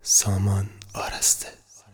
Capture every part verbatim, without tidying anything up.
سامان آرسته.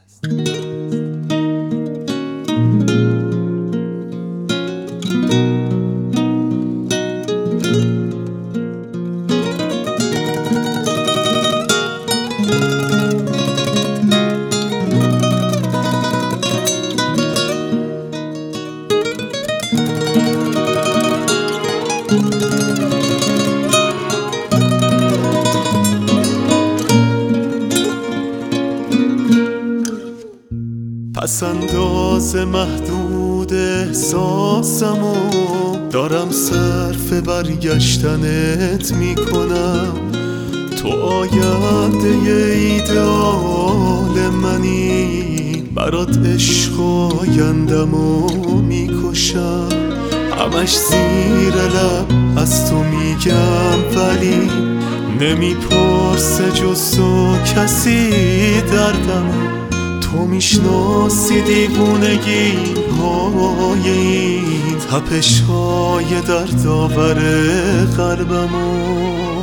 پس انداز محدود احساسمو دارم صرف برگشتنت میکنم. تو آینده ایدئال منی، برات عشق آیندمو میکشم. همش زیر لب از تو میگم ولی نمیپرسه جز تو کسی دردمو. تو میشناسی دیوونگی های این تپش های دردآور قلبمو.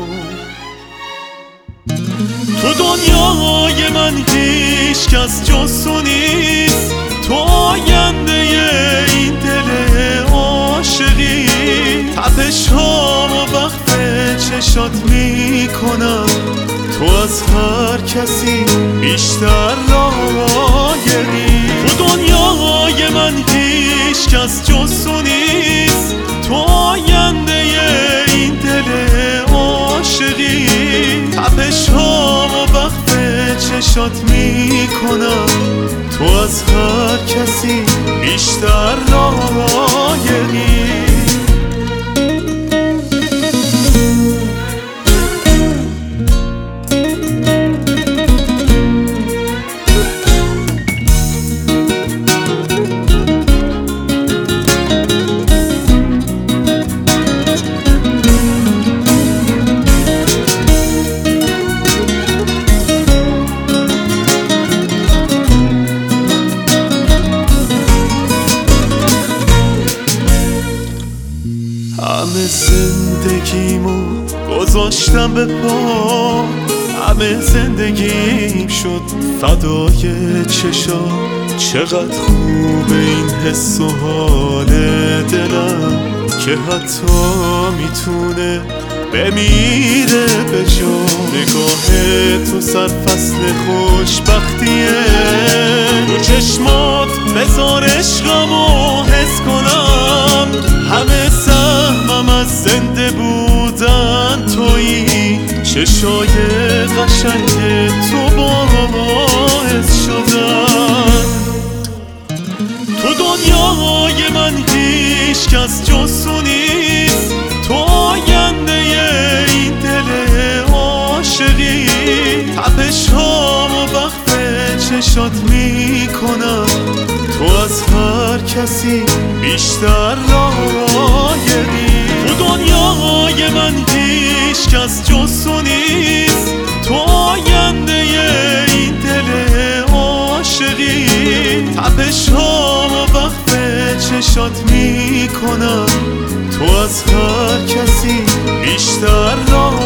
تو دنیای من هیچ کس جز تو نیست. تو آینده این دل عاشقی. تپش هامو وقت چشات میکنم. تو از هر کسی بیشتر لایقی. تو دنیای من هیچ کس جز تو نیست. تو آینده این دل عاشقی. تپش هامو وقت چشات میکنم. تو از هر کسی بیشتر لایقی. همه زندگیمو گذاشتم به پا. همه زندگیم شد فدای چشات. چقدر خوب این حس و حال دلم که حتی میتونه بمیره به جا. نگاه تو سرفصل خوشبختیه. رو چشمات بذار عشقمو حس کنم. همه سهمم از زنده بودن تویی. چشای قشنگ تو باعث شدن. تو دنیای من هیچ کس جز تو نیست. تو آینده این دل عاشقی. تپش هامو وقت چشات میکنم. تو از هر کسی بیشتر لایقی. تو دنیای من هیچ کس جز تو نیست. تو آینده این دل عاشقی. تپش هامو وقت چشات میکنم. تو از هر کسی بیشتر لایقی.